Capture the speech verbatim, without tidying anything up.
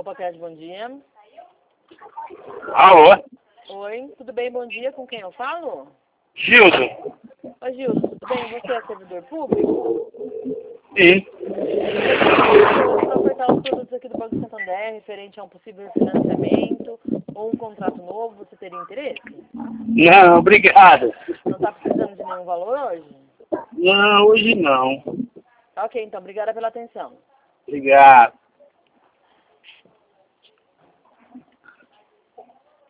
Opa, Cred, bom dia. Alô? Oi, tudo bem? Bom dia. Com quem eu falo? Gilson? Oi, Gilson, tudo bem? Você é servidor público? Sim. Para ofertar os produtos aqui do Banco Santander, referente a um possível financiamento ou um contrato novo, você teria interesse? Não, obrigado. Não está precisando de nenhum valor hoje? Não, hoje não. Ok, então, obrigada pela atenção. Obrigado.